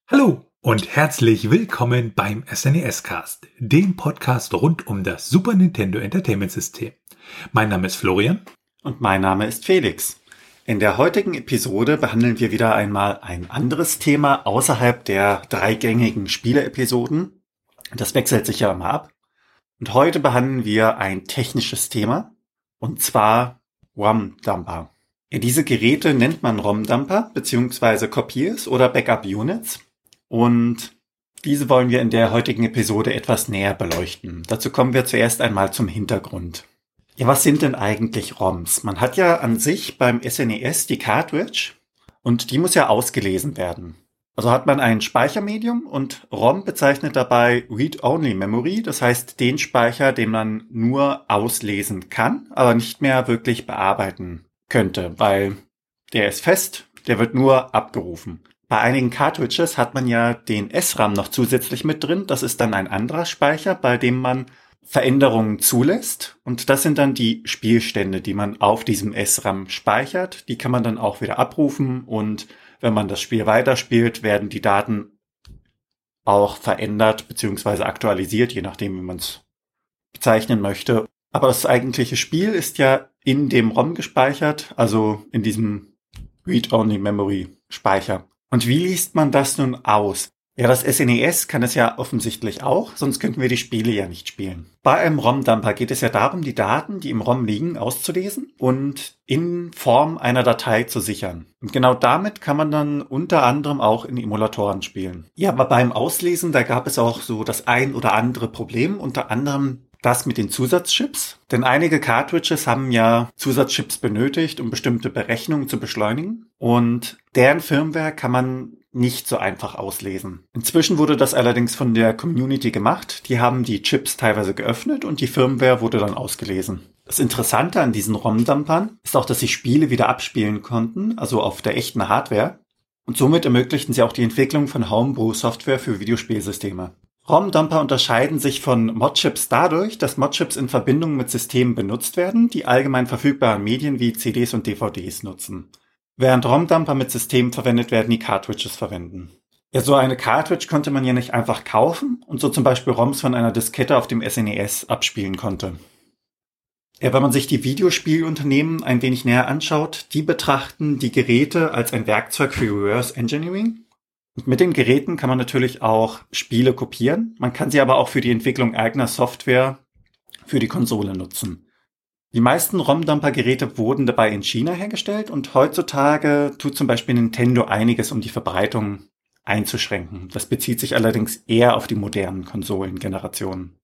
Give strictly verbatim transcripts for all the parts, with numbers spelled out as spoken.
Hallo und herzlich willkommen beim S N E S-Cast, dem Podcast rund um das Super Nintendo Entertainment System. Mein Name ist Florian. Und mein Name ist Felix. In der heutigen Episode behandeln wir wieder einmal ein anderes Thema außerhalb der drei gängigen Spiele-Episoden. Das wechselt sich ja immer ab. Und heute behandeln wir ein technisches Thema, und zwar ROM-Dumper. Diese Geräte nennt man ROM-Dumper bzw. Copiers oder Backup-Units. Und diese wollen wir in der heutigen Episode etwas näher beleuchten. Dazu kommen wir zuerst einmal zum Hintergrund. Ja, was sind denn eigentlich ROMs? Man hat ja an sich beim S N E S die Cartridge und die muss ja ausgelesen werden. Also hat man ein Speichermedium und ROM bezeichnet dabei Read-Only Memory, das heißt den Speicher, den man nur auslesen kann, aber nicht mehr wirklich bearbeiten könnte, weil der ist fest, der wird nur abgerufen. Bei einigen Cartridges hat man ja den S RAM noch zusätzlich mit drin, das ist dann ein anderer Speicher, bei dem man Veränderungen zulässt, und das sind dann die Spielstände, die man auf diesem S RAM speichert. Die kann man dann auch wieder abrufen, und wenn man das Spiel weiterspielt, werden die Daten auch verändert bzw. aktualisiert, je nachdem, wie man es bezeichnen möchte. Aber das eigentliche Spiel ist ja in dem ROM gespeichert, also in diesem Read-Only-Memory-Speicher. Und wie liest man das nun aus? Ja, das S N E S kann es ja offensichtlich auch, sonst könnten wir die Spiele ja nicht spielen. Bei einem ROM-Dumper geht es ja darum, die Daten, die im ROM liegen, auszulesen und in Form einer Datei zu sichern. Und genau damit kann man dann unter anderem auch in Emulatoren spielen. Ja, aber beim Auslesen, da gab es auch so das ein oder andere Problem, unter anderem das mit den Zusatzchips. Denn einige Cartridges haben ja Zusatzchips benötigt, um bestimmte Berechnungen zu beschleunigen. Und deren Firmware kann man nicht so einfach auslesen. Inzwischen wurde das allerdings von der Community gemacht. Die haben die Chips teilweise geöffnet und die Firmware wurde dann ausgelesen. Das Interessante an diesen ROM-Dumpern ist auch, dass sie Spiele wieder abspielen konnten, also auf der echten Hardware. Und somit ermöglichten sie auch die Entwicklung von Homebrew-Software für Videospielsysteme. ROM-Dumper unterscheiden sich von Modchips dadurch, dass Modchips in Verbindung mit Systemen benutzt werden, die allgemein verfügbaren Medien wie C Ds und D V Ds nutzen. Während ROM-Dumper mit Systemen verwendet werden, die Cartridges verwenden. Ja, so eine Cartridge konnte man ja nicht einfach kaufen und so zum Beispiel ROMs von einer Diskette auf dem S N E S abspielen konnte. Ja, wenn man sich die Videospielunternehmen ein wenig näher anschaut, die betrachten die Geräte als ein Werkzeug für Reverse Engineering. Und mit den Geräten kann man natürlich auch Spiele kopieren. Man kann sie aber auch für die Entwicklung eigener Software für die Konsole nutzen. Die meisten ROM-Dumper-Geräte wurden dabei in China hergestellt, und heutzutage tut zum Beispiel Nintendo einiges, um die Verbreitung einzuschränken. Das bezieht sich allerdings eher auf die modernen Konsolengenerationen.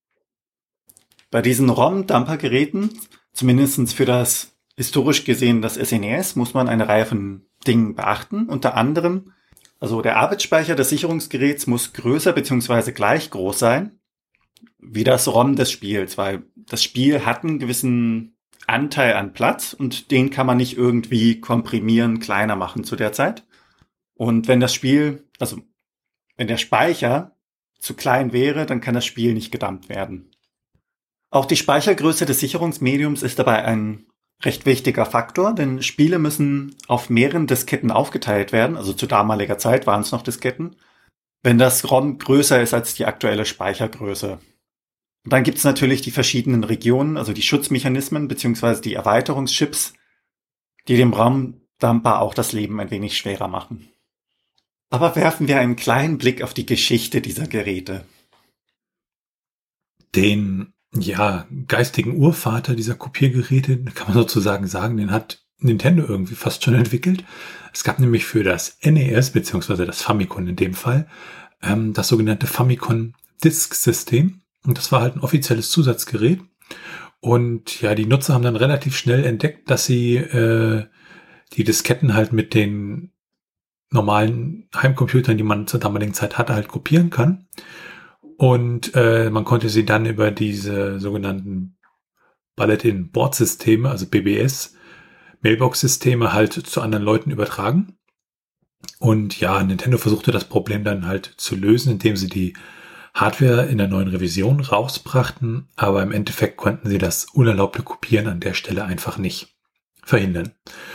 Bei diesen ROM-Dumper-Geräten, zumindest für das historisch gesehen das S N E S, muss man eine Reihe von Dingen beachten. Unter anderem, also der Arbeitsspeicher des Sicherungsgeräts muss größer bzw. gleich groß sein wie das ROM des Spiels, weil das Spiel hat einen gewissen Anteil an Platz und den kann man nicht irgendwie komprimieren, kleiner machen zu der Zeit. Und wenn das Spiel, also wenn der Speicher zu klein wäre, dann kann das Spiel nicht gedumpt werden. Auch die Speichergröße des Sicherungsmediums ist dabei ein recht wichtiger Faktor, denn Spiele müssen auf mehreren Disketten aufgeteilt werden, also zu damaliger Zeit waren es noch Disketten, wenn das ROM größer ist als die aktuelle Speichergröße. Und dann gibt es natürlich die verschiedenen Regionen, also die Schutzmechanismen bzw. die Erweiterungschips, die dem ROM-Dumper auch das Leben ein wenig schwerer machen. Aber werfen wir einen kleinen Blick auf die Geschichte dieser Geräte. Den, ja, geistigen Urvater dieser Kopiergeräte, kann man sozusagen sagen, den hat Nintendo irgendwie fast schon entwickelt. Es gab nämlich für das N E S bzw. das Famicom in dem Fall ähm, das sogenannte Famicom Disk System. Und das war halt ein offizielles Zusatzgerät. Und ja, die Nutzer haben dann relativ schnell entdeckt, dass sie äh, die Disketten halt mit den normalen Heimcomputern, die man zur damaligen Zeit hatte, halt kopieren kann. Und äh, man konnte sie dann über diese sogenannten Bulletin-Board-Systeme, also B B S, Mailbox-Systeme halt zu anderen Leuten übertragen. Und ja, Nintendo versuchte das Problem dann halt zu lösen, indem sie die Hardware in der neuen Revision rausbrachten, aber im Endeffekt konnten sie das unerlaubte Kopieren an der Stelle einfach nicht verhindern.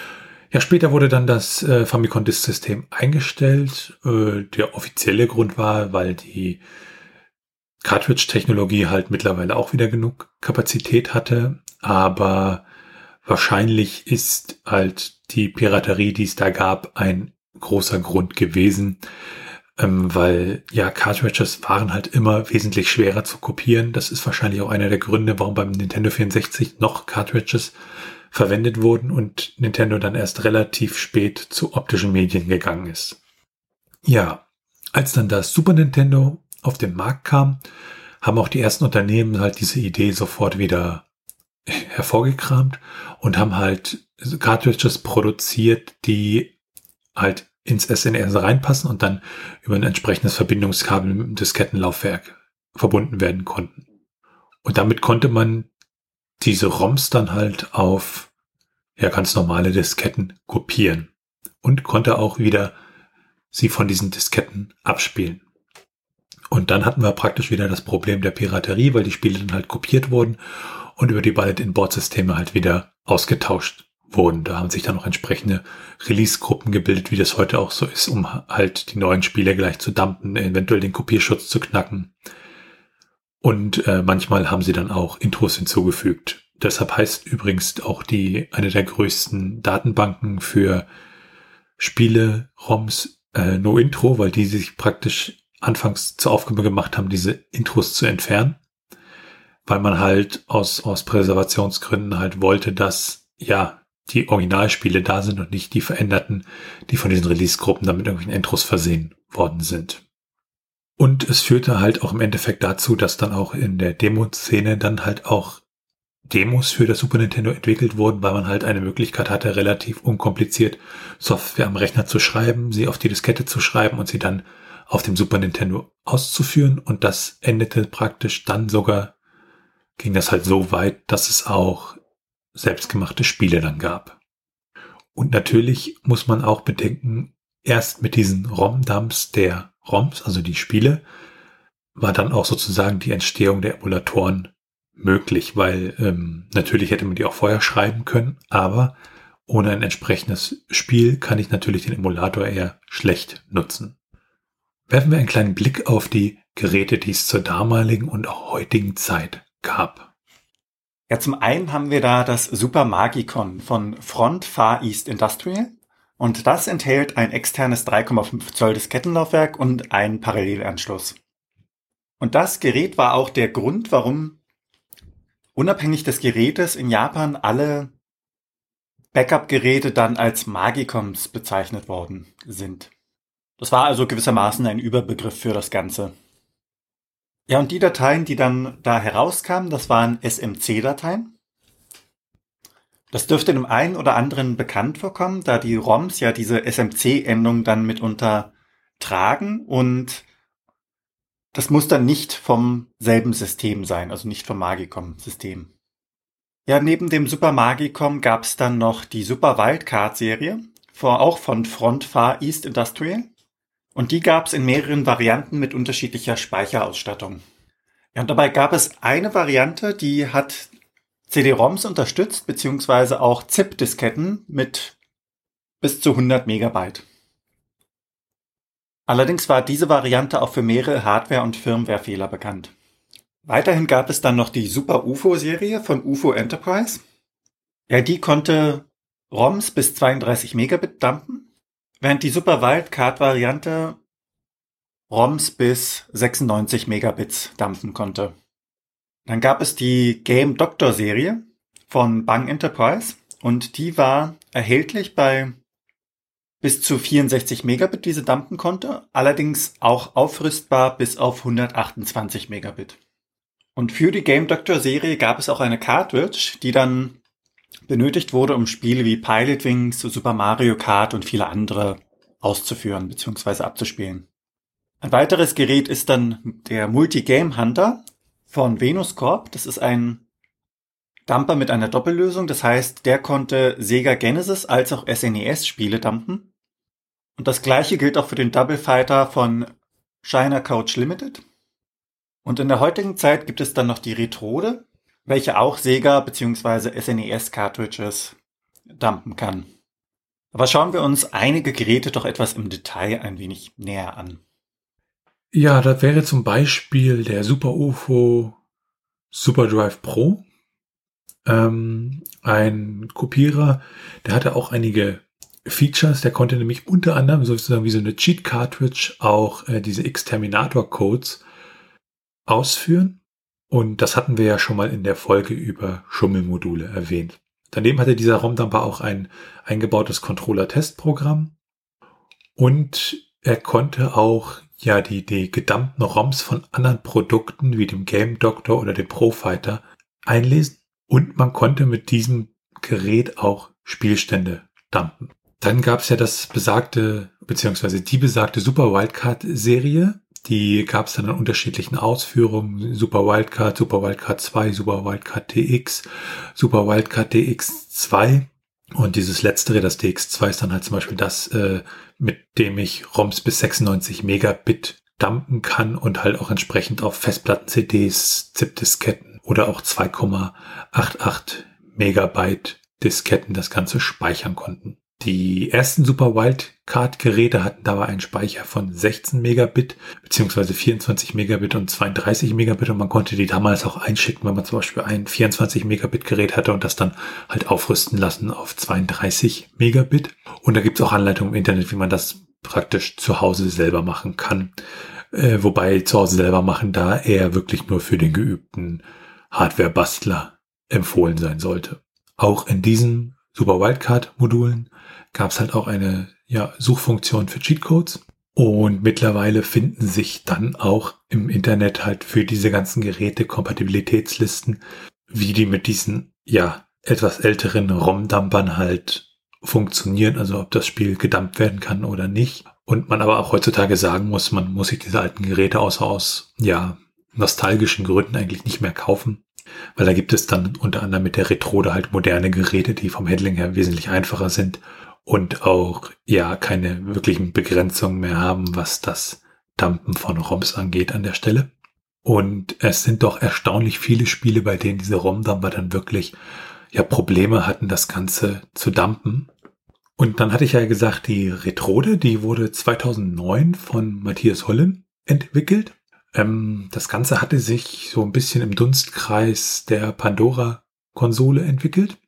Ja, später wurde dann das äh, Famicom Disk System eingestellt. Äh, der offizielle Grund war, weil die Cartridge-Technologie halt mittlerweile auch wieder genug Kapazität hatte, aber wahrscheinlich ist halt die Piraterie, die es da gab, ein großer Grund gewesen, ähm, weil ja Cartridges waren halt immer wesentlich schwerer zu kopieren. Das ist wahrscheinlich auch einer der Gründe, warum beim Nintendo vierundsechzig noch Cartridges verwendet wurden und Nintendo dann erst relativ spät zu optischen Medien gegangen ist. Ja, als dann das Super Nintendo auf den Markt kam, haben auch die ersten Unternehmen halt diese Idee sofort wieder hervorgekramt und haben halt Cartridges produziert, die halt ins S N E S reinpassen und dann über ein entsprechendes Verbindungskabel mit dem Diskettenlaufwerk verbunden werden konnten. Und damit konnte man diese ROMs dann halt auf ja ganz normale Disketten kopieren und konnte auch wieder sie von diesen Disketten abspielen. Und dann hatten wir praktisch wieder das Problem der Piraterie, weil die Spiele dann halt kopiert wurden und über die Bullet-in-Board-Systeme halt wieder ausgetauscht wurden. Da haben sich dann noch entsprechende Release-Gruppen gebildet, wie das heute auch so ist, um halt die neuen Spiele gleich zu dumpen, eventuell den Kopierschutz zu knacken. Und äh, manchmal haben sie dann auch Intros hinzugefügt. Deshalb heißt übrigens auch die eine der größten Datenbanken für Spiele-ROMs äh, No Intro, weil die sich praktisch anfangs zur Aufgabe gemacht haben, diese Intros zu entfernen, weil man halt aus aus Präservationsgründen halt wollte, dass ja die Originalspiele da sind und nicht die veränderten, die von diesen Release-Gruppen dann mit irgendwelchen Intros versehen worden sind. Und es führte halt auch im Endeffekt dazu, dass dann auch in der Demo-Szene dann halt auch Demos für das Super Nintendo entwickelt wurden, weil man halt eine Möglichkeit hatte, relativ unkompliziert Software am Rechner zu schreiben, sie auf die Diskette zu schreiben und sie dann auf dem Super Nintendo auszuführen. Und das endete praktisch dann sogar, ging das halt so weit, dass es auch selbstgemachte Spiele dann gab. Und natürlich muss man auch bedenken, erst mit diesen ROM-Dumps der ROMs, also die Spiele, war dann auch sozusagen die Entstehung der Emulatoren möglich, weil ähm, natürlich hätte man die auch vorher schreiben können, aber ohne ein entsprechendes Spiel kann ich natürlich den Emulator eher schlecht nutzen. Werfen wir einen kleinen Blick auf die Geräte, die es zur damaligen und auch heutigen Zeit gab. Ja, zum einen haben wir da das Super Magicom von Front Far East Industrial und das enthält ein externes drei Komma fünf Zoll Diskettenlaufwerk und einen Parallelanschluss. Und das Gerät war auch der Grund, warum unabhängig des Gerätes in Japan alle Backup-Geräte dann als Magicoms bezeichnet worden sind. Das war also gewissermaßen ein Überbegriff für das Ganze. Ja, und die Dateien, die dann da herauskamen, das waren S M C-Dateien. Das dürfte dem einen oder anderen bekannt vorkommen, da die ROMs ja diese S M C-Endung dann mitunter tragen und das muss dann nicht vom selben System sein, also nicht vom Magicom-System. Ja, neben dem Super Magicom gab es dann noch die Super Wildcard-Serie, auch von Front Far East Industrial. Und die gab es in mehreren Varianten mit unterschiedlicher Speicherausstattung. Ja, und dabei gab es eine Variante, die hat C D-ROMs unterstützt, beziehungsweise auch ZIP-Disketten mit bis zu hundert Megabyte. Allerdings war diese Variante auch für mehrere Hardware- und Firmware-Fehler bekannt. Weiterhin gab es dann noch die Super U F O-Serie von U F O Enterprise. Ja, die konnte ROMs bis zweiunddreißig Megabit dumpen, während die Super Wildcard-Variante ROMs bis sechsundneunzig Megabits dumpen konnte. Dann gab es die Game Doctor-Serie von Bang Enterprise und die war erhältlich bei bis zu vierundsechzig Megabit, die sie dumpen konnte, allerdings auch aufrüstbar bis auf hundertachtundzwanzig Megabit. Und für die Game Doctor-Serie gab es auch eine Cartridge, die dann benötigt wurde, um Spiele wie Pilot Wings, Super Mario Kart und viele andere auszuführen bzw. abzuspielen. Ein weiteres Gerät ist dann der Multi-Game Hunter von Venus Corp. Das ist ein Dumper mit einer Doppellösung. Das heißt, der konnte Sega Genesis als auch S N E S-Spiele dumpen. Und das gleiche gilt auch für den Double Fighter von China Couch Limited. Und in der heutigen Zeit gibt es dann noch die Retrode, welche auch Sega bzw. S N E S-Cartridges dumpen kann. Aber schauen wir uns einige Geräte doch etwas im Detail ein wenig näher an. Ja, das wäre zum Beispiel der Super U F O SuperDrive Pro. Ähm, ein Kopierer, der hatte auch einige Features. Der konnte nämlich unter anderem sozusagen wie so eine Cheat-Cartridge auch äh, diese X-Terminator-Codes ausführen. Und das hatten wir ja schon mal in der Folge über Schummelmodule erwähnt. Daneben hatte dieser ROM-Dumper auch ein eingebautes Controller-Testprogramm. Und er konnte auch ja die, die gedumpten ROMs von anderen Produkten wie dem Game Doctor oder dem Profighter einlesen. Und man konnte mit diesem Gerät auch Spielstände dumpen. Dann gab es ja das besagte, beziehungsweise die besagte Super Wildcard-Serie. Die gab es dann in unterschiedlichen Ausführungen. Super Wildcard, Super Wildcard zwei, Super Wildcard D X, Super Wildcard D X zwei. Und dieses letztere, das D X zwei, ist dann halt zum Beispiel das, äh, mit dem ich ROMs bis sechsundneunzig Megabit dumpen kann und halt auch entsprechend auf Festplatten-C Ds, ZIP-Disketten oder auch zwei Komma achtundachtzig Megabyte Disketten das Ganze speichern konnten. Die ersten Super Wildcard-Geräte hatten dabei einen Speicher von sechzehn Megabit, beziehungsweise vierundzwanzig Megabit und zweiunddreißig Megabit, und man konnte die damals auch einschicken, wenn man zum Beispiel ein vierundzwanzig Megabit Gerät hatte und das dann halt aufrüsten lassen auf zweiunddreißig Megabit. Und da gibt es auch Anleitungen im Internet, wie man das praktisch zu Hause selber machen kann. Äh, wobei zu Hause selber machen da eher wirklich nur für den geübten Hardware-Bastler empfohlen sein sollte. Auch in diesen Super Wildcard-Modulen gab es halt auch eine ja, Suchfunktion für Cheatcodes. Und mittlerweile finden sich dann auch im Internet halt für diese ganzen Geräte Kompatibilitätslisten, wie die mit diesen ja etwas älteren ROM-Dumpern halt funktionieren, also ob das Spiel gedumpt werden kann oder nicht. Und man aber auch heutzutage sagen muss, man muss sich diese alten Geräte außer aus ja nostalgischen Gründen eigentlich nicht mehr kaufen. Weil da gibt es dann unter anderem mit der Retrode halt moderne Geräte, die vom Handling her wesentlich einfacher sind und auch ja keine wirklichen Begrenzungen mehr haben, was das Dumpen von ROMs angeht an der Stelle. Und es sind doch erstaunlich viele Spiele, bei denen diese ROM-Dumper dann wirklich ja Probleme hatten, das Ganze zu dumpen. Und dann hatte ich ja gesagt, die Retrode, die wurde zweitausendneun von Matthias Hollen entwickelt. Das Ganze hatte sich so ein bisschen im Dunstkreis der Pandora-Konsole entwickelt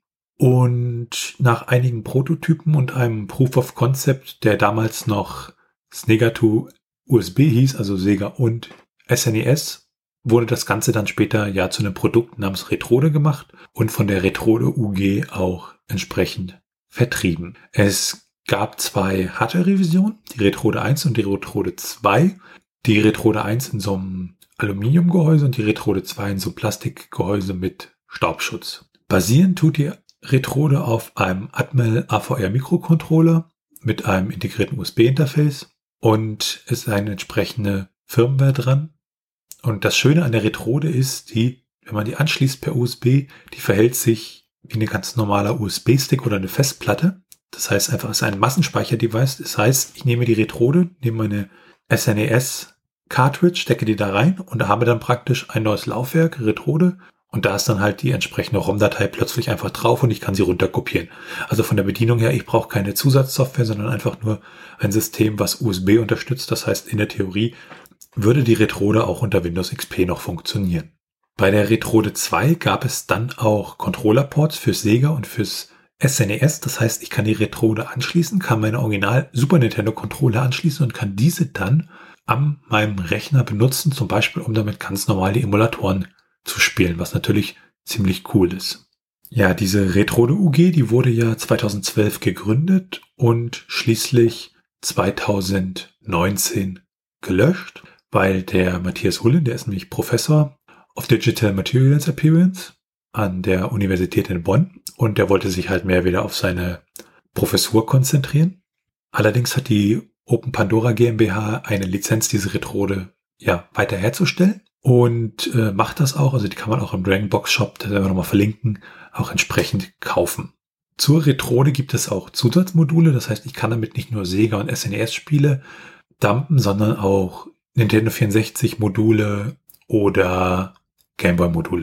und nach einigen Prototypen und einem Proof of Concept, der damals noch Sega to U S B hieß, also Sega und S N E S, wurde das Ganze dann später ja zu einem Produkt namens Retrode gemacht und von der Retrode U G auch entsprechend vertrieben. Es gab zwei Hardware-Revisionen, die Retrode eins und die Retrode zwei. Die Retrode eins in so einem Aluminiumgehäuse und die Retrode zwei in so einem Plastikgehäuse mit Staubschutz. Basieren tut die Retrode auf einem Atmel A V R Mikrocontroller mit einem integrierten U S B-Interface und es ist eine entsprechende Firmware dran. Und das Schöne an der Retrode ist, die, wenn man die anschließt per U S B, die verhält sich wie ein ganz normaler U S B-Stick oder eine Festplatte. Das heißt einfach, es ist ein Massenspeicher-Device. Das heißt, ich nehme die Retrode, nehme meine S N E S Cartridge, stecke die da rein und habe dann praktisch ein neues Laufwerk, Retrode, und da ist dann halt die entsprechende ROM-Datei plötzlich einfach drauf und ich kann sie runterkopieren. Also von der Bedienung her, ich brauche keine Zusatzsoftware, sondern einfach nur ein System, was U S B unterstützt. Das heißt, in der Theorie würde die Retrode auch unter Windows X P noch funktionieren. Bei der Retrode zwei gab es dann auch Controller-Ports fürs Sega und fürs S N E S. Das heißt, ich kann die Retrode anschließen, kann meine Original Super Nintendo Controller anschließen und kann diese dann an meinem Rechner benutzen, zum Beispiel, um damit ganz normal die Emulatoren zu spielen, was natürlich ziemlich cool ist. Ja, diese Retrode U G, die wurde ja zweitausendzwölf gegründet und schließlich zweitausendneunzehn gelöscht, weil der Matthias Hullen, der ist nämlich Professor of Digital Materials Appearance an der Universität in Bonn und der wollte sich halt mehr wieder auf seine Professur konzentrieren. Allerdings hat die Open Pandora GmbH eine Lizenz, diese Retrode ja weiter herzustellen und äh, macht das auch. Also die kann man auch im Dragonbox Shop, das werden wir nochmal verlinken, auch entsprechend kaufen. Zur Retrode gibt es auch Zusatzmodule. Das heißt, ich kann damit nicht nur Sega und S N E S Spiele dumpen, sondern auch Nintendo vierundsechzig Module oder Gameboy Module.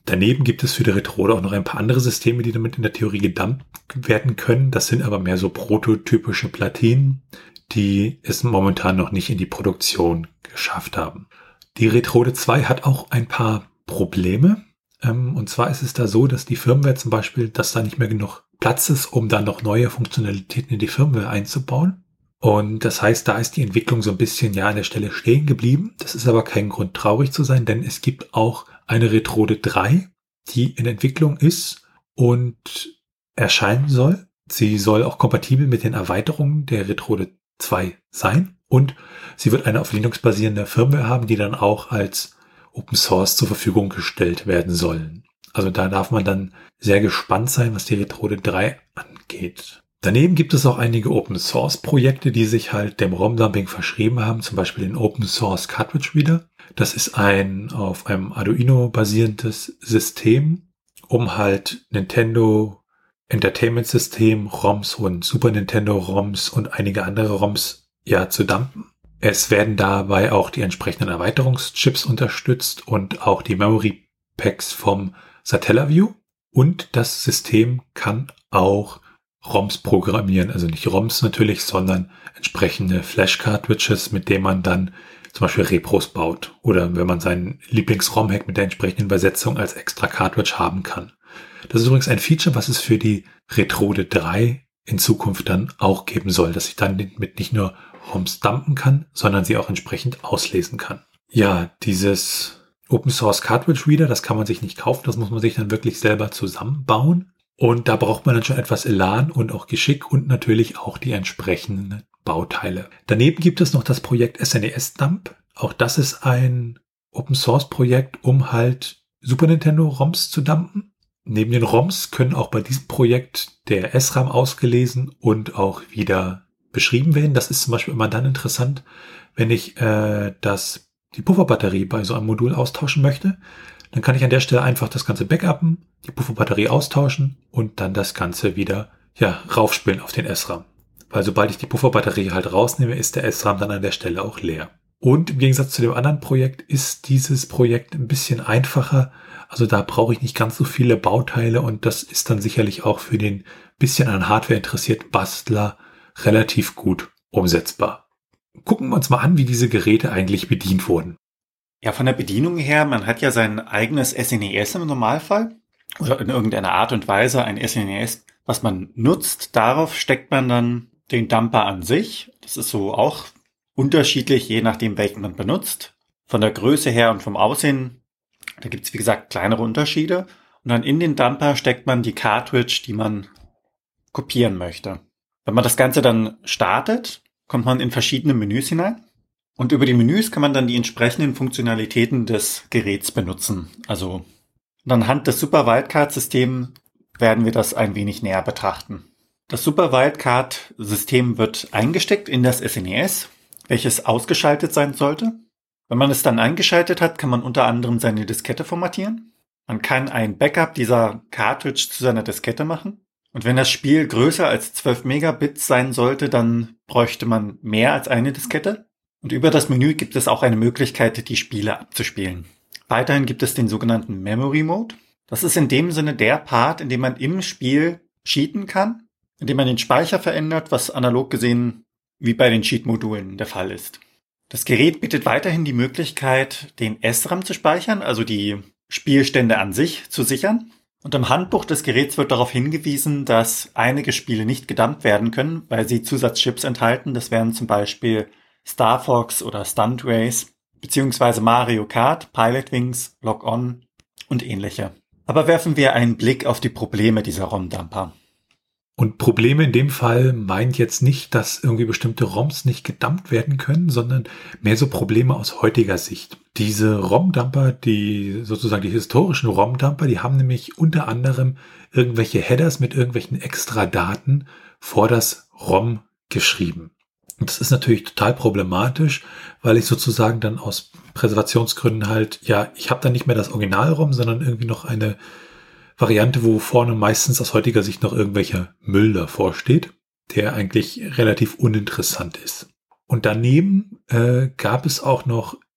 Daneben gibt es für die Retrode auch noch ein paar andere Systeme, die damit in der Theorie gedumpt werden können. Das sind aber mehr so prototypische Platinen, die es momentan noch nicht in die Produktion geschafft haben. Die Retrode zwei hat auch ein paar Probleme. Und zwar ist es da so, dass die Firmware zum Beispiel, dass da nicht mehr genug Platz ist, um dann noch neue Funktionalitäten in die Firmware einzubauen. Und das heißt, da ist die Entwicklung so ein bisschen ja an der Stelle stehen geblieben. Das ist aber kein Grund, traurig zu sein, denn es gibt auch eine Retrode drei, die in Entwicklung ist und erscheinen soll. Sie soll auch kompatibel mit den Erweiterungen der Retrode zwei sein und sie wird eine auf Linux basierende Firmware haben, die dann auch als Open Source zur Verfügung gestellt werden sollen. Also da darf man dann sehr gespannt sein, was die Retrode drei angeht. Daneben gibt es auch einige Open Source Projekte, die sich halt dem ROM-Dumping verschrieben haben, zum Beispiel den Open Source Cartridge Reader. Das ist ein auf einem Arduino basierendes System, um halt Nintendo Entertainment System, ROMs und Super Nintendo ROMs und einige andere ROMs ja zu dumpen. Es werden dabei auch die entsprechenden Erweiterungschips unterstützt und auch die Memory Packs vom Satellaview. Und das System kann auch ROMs programmieren, also nicht ROMs natürlich, sondern entsprechende Flash-Cartridges, mit denen man dann zum Beispiel Repros baut oder wenn man seinen Lieblings-ROM-Hack mit der entsprechenden Übersetzung als extra Cartridge haben kann. Das ist übrigens ein Feature, was es für die Retrode drei in Zukunft dann auch geben soll, dass ich dann mit nicht nur ROMs dumpen kann, sondern sie auch entsprechend auslesen kann. Ja, dieses Open Source Cartridge Reader, das kann man sich nicht kaufen, das muss man sich dann wirklich selber zusammenbauen. Und da braucht man dann schon etwas Elan und auch Geschick und natürlich auch die entsprechenden Bauteile. Daneben gibt es noch das Projekt S N E S Dump. Auch das ist ein Open Source Projekt, um halt Super Nintendo ROMs zu dumpen. Neben den ROMs können auch bei diesem Projekt der S RAM ausgelesen und auch wieder beschrieben werden. Das ist zum Beispiel immer dann interessant, wenn ich äh, das, die Pufferbatterie bei so einem Modul austauschen möchte. Dann kann ich an der Stelle einfach das Ganze backuppen, die Pufferbatterie austauschen und dann das Ganze wieder ja raufspielen auf den S RAM. Weil sobald ich die Pufferbatterie halt rausnehme, ist der S RAM dann an der Stelle auch leer. Und im Gegensatz zu dem anderen Projekt ist dieses Projekt ein bisschen einfacher. Also da brauche ich nicht ganz so viele Bauteile und das ist dann sicherlich auch für den bisschen an Hardware interessierten Bastler relativ gut umsetzbar. Gucken wir uns mal an, wie diese Geräte eigentlich bedient wurden. Ja, von der Bedienung her, man hat ja sein eigenes S N E S im Normalfall oder in irgendeiner Art und Weise ein S N E S, was man nutzt. Darauf steckt man dann den Dumper an sich. Das ist so auch unterschiedlich, je nachdem, welchen man benutzt. Von der Größe her und vom Aussehen, da gibt es wie gesagt kleinere Unterschiede. Und dann in den Dumper steckt man die Cartridge, die man kopieren möchte. Wenn man das Ganze dann startet, kommt man in verschiedene Menüs hinein. Und über die Menüs kann man dann die entsprechenden Funktionalitäten des Geräts benutzen. Also anhand des Super Wildcard-Systems werden wir das ein wenig näher betrachten. Das Super Wildcard-System wird eingesteckt in das S N E S, welches ausgeschaltet sein sollte. Wenn man es dann eingeschaltet hat, kann man unter anderem seine Diskette formatieren. Man kann ein Backup dieser Cartridge zu seiner Diskette machen. Und wenn das Spiel größer als zwölf Megabit sein sollte, dann bräuchte man mehr als eine Diskette. Und über das Menü gibt es auch eine Möglichkeit, die Spiele abzuspielen. Weiterhin gibt es den sogenannten Memory Mode. Das ist in dem Sinne der Part, in dem man im Spiel cheaten kann, indem man den Speicher verändert, was analog gesehen wie bei den Cheat-Modulen der Fall ist. Das Gerät bietet weiterhin die Möglichkeit, den S RAM zu speichern, also die Spielstände an sich zu sichern. Und im Handbuch des Geräts wird darauf hingewiesen, dass einige Spiele nicht gedumpt werden können, weil sie Zusatzchips enthalten. Das wären zum Beispiel Star Fox oder Stunt Race, beziehungsweise Mario Kart, Pilot Wings, Lock On und ähnliche. Aber werfen wir einen Blick auf die Probleme dieser ROM-Dumper. Und Probleme in dem Fall meint jetzt nicht, dass irgendwie bestimmte ROMs nicht gedumpt werden können, sondern mehr so Probleme aus heutiger Sicht. Diese ROM-Dumper, die sozusagen die historischen ROM-Dumper, die haben nämlich unter anderem irgendwelche Headers mit irgendwelchen Extradaten vor das ROM geschrieben. Und das ist natürlich total problematisch, weil ich sozusagen dann aus Präservationsgründen halt, ja, ich habe dann nicht mehr das Original-ROM, sondern irgendwie noch eine Variante, wo vorne meistens aus heutiger Sicht noch irgendwelcher Müll davor steht, der eigentlich relativ uninteressant ist. Und daneben äh, gab es auch noch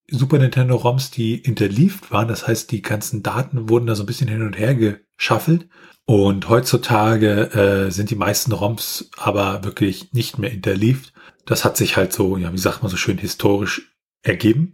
Super Nintendo ROMs, die interleaved waren. Das heißt, die ganzen Daten wurden da so ein bisschen hin und her geschaffelt. Und heutzutage äh, sind die meisten ROMs aber wirklich nicht mehr interleaved. Das hat sich halt so, ja, wie sagt man so schön, historisch ergeben.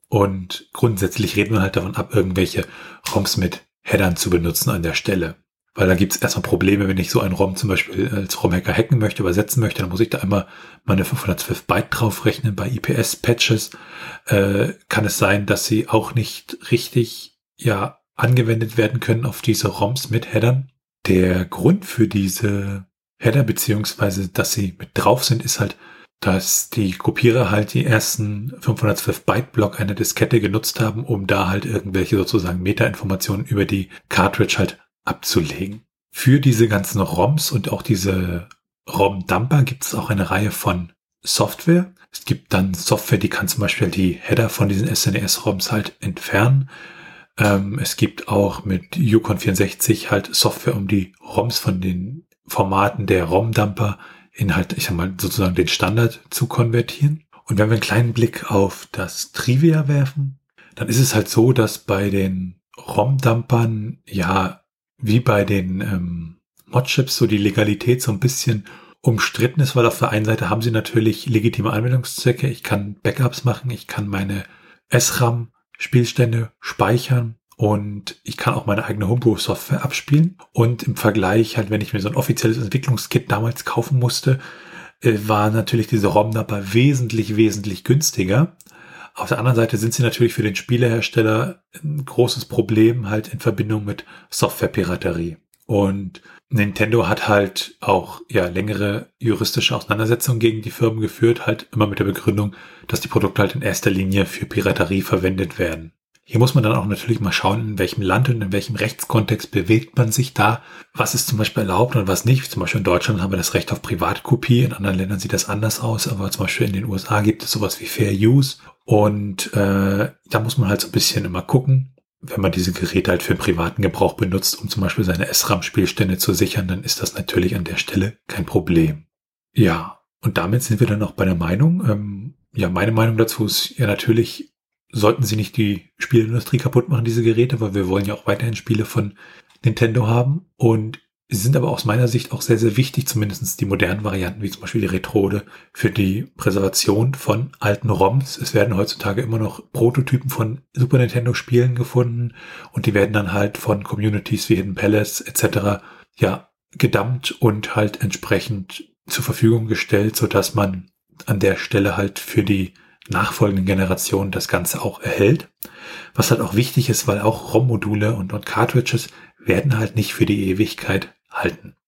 Und grundsätzlich reden wir halt davon ab, irgendwelche ROMs mit Headern zu benutzen an der Stelle. Weil da gibt's erstmal Probleme, wenn ich so einen ROM zum Beispiel als ROM-Hacker hacken möchte, übersetzen möchte, dann muss ich da immer meine fünfhundertzwölf Byte draufrechnen. Bei I P S-Patches äh, kann es sein, dass sie auch nicht richtig ja angewendet werden können auf diese ROMs mit Headern. Der Grund für diese Header, beziehungsweise dass sie mit drauf sind, ist halt, dass die Kopierer halt die ersten fünfhundertzwölf Byte Block einer Diskette genutzt haben, um da halt irgendwelche sozusagen Meta-Informationen über die Cartridge halt abzulegen. Für diese ganzen ROMs und auch diese ROM-Dumper gibt es auch eine Reihe von Software. Es gibt dann Software, die kann zum Beispiel die Header von diesen S N E S-ROMs halt entfernen. Ähm, es gibt auch mit Yukon vierundsechzig halt Software, um die ROMs von den Formaten der ROM-Dumper in halt, ich sag mal, sozusagen den Standard zu konvertieren. Und wenn wir einen kleinen Blick auf das Trivia werfen, dann ist es halt so, dass bei den ROM-Dumpern, ja, wie bei den ähm, Mod-Chips, so die Legalität so ein bisschen umstritten ist, weil auf der einen Seite haben sie natürlich legitime Anwendungszwecke. Ich kann Backups machen, ich kann meine S RAM-Spielstände speichern und ich kann auch meine eigene Homebrew-Software abspielen. Und im Vergleich halt, wenn ich mir so ein offizielles Entwicklungskit damals kaufen musste, äh, war natürlich diese ROM-Dumper wesentlich, wesentlich günstiger. Auf der anderen Seite sind sie natürlich für den Spielehersteller ein großes Problem halt in Verbindung mit Softwarepiraterie. Und Nintendo hat halt auch ja längere juristische Auseinandersetzungen gegen die Firmen geführt, halt immer mit der Begründung, dass die Produkte halt in erster Linie für Piraterie verwendet werden. Hier muss man dann auch natürlich mal schauen, in welchem Land und in welchem Rechtskontext bewegt man sich da. Was ist zum Beispiel erlaubt und was nicht. Zum Beispiel in Deutschland haben wir das Recht auf Privatkopie, in anderen Ländern sieht das anders aus, aber zum Beispiel in den U S A gibt es sowas wie Fair Use. Und äh, da muss man halt so ein bisschen immer gucken, wenn man diese Geräte halt für den privaten Gebrauch benutzt, um zum Beispiel seine S RAM-Spielstände zu sichern, dann ist das natürlich an der Stelle kein Problem. Ja, und damit sind wir dann auch bei der Meinung. Ähm, ja, meine Meinung dazu ist ja natürlich, sollten sie nicht die Spielindustrie kaputt machen, diese Geräte, weil wir wollen ja auch weiterhin Spiele von Nintendo haben. Und sie sind aber aus meiner Sicht auch sehr, sehr wichtig, zumindest die modernen Varianten, wie zum Beispiel die Retrode, für die Präservation von alten ROMs. Es werden heutzutage immer noch Prototypen von Super Nintendo-Spielen gefunden und die werden dann halt von Communities wie Hidden Palace et cetera ja gedumpt und halt entsprechend zur Verfügung gestellt, sodass man an der Stelle halt für die nachfolgenden Generationen das Ganze auch erhält. Was halt auch wichtig ist, weil auch ROM-Module und, und Cartridges werden halt nicht für die Ewigkeit halten.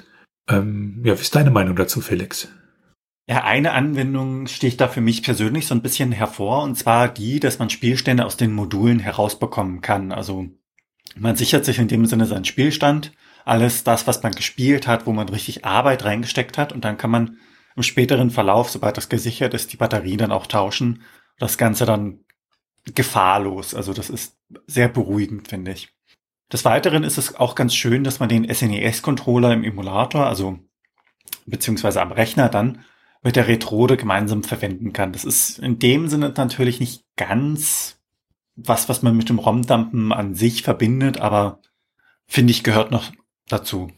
Ähm, ja, wie ist deine Meinung dazu, Felix? Ja, eine Anwendung sticht da für mich persönlich so ein bisschen hervor, und zwar die, dass man Spielstände aus den Modulen herausbekommen kann. Also man sichert sich in dem Sinne seinen Spielstand, alles das, was man gespielt hat, wo man richtig Arbeit reingesteckt hat, und dann kann man im späteren Verlauf, sobald das gesichert ist, die Batterie dann auch tauschen. Das Ganze dann gefahrlos. Also das ist sehr beruhigend, finde ich. Des Weiteren ist es auch ganz schön, dass man den S N E S-Controller im Emulator, also beziehungsweise am Rechner dann, mit der Retrode gemeinsam verwenden kann. Das ist in dem Sinne natürlich nicht ganz was, was man mit dem ROM-Dumpen an sich verbindet, aber finde ich, gehört noch dazu.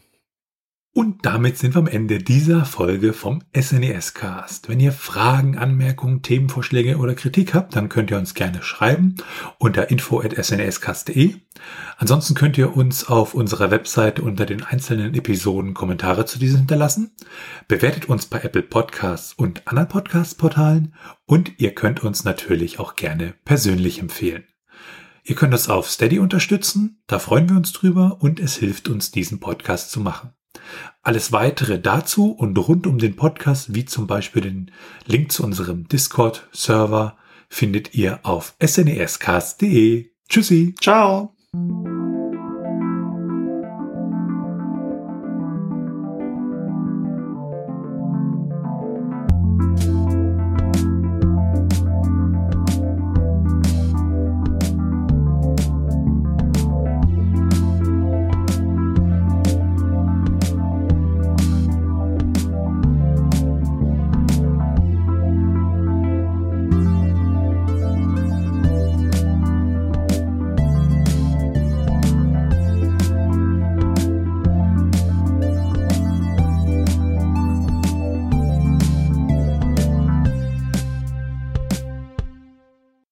Und damit sind wir am Ende dieser Folge vom S N E S-Cast. Wenn ihr Fragen, Anmerkungen, Themenvorschläge oder Kritik habt, dann könnt ihr uns gerne schreiben unter info at s n e s cast punkt d e. Ansonsten könnt ihr uns auf unserer Webseite unter den einzelnen Episoden Kommentare zu diesen hinterlassen. Bewertet uns bei Apple Podcasts und anderen Podcast-Portalen und ihr könnt uns natürlich auch gerne persönlich empfehlen. Ihr könnt uns auf Steady unterstützen, da freuen wir uns drüber und es hilft uns, diesen Podcast zu machen. Alles weitere dazu und rund um den Podcast, wie zum Beispiel den Link zu unserem Discord-Server, findet ihr auf s n e s cast punkt d e. Tschüssi. Ciao.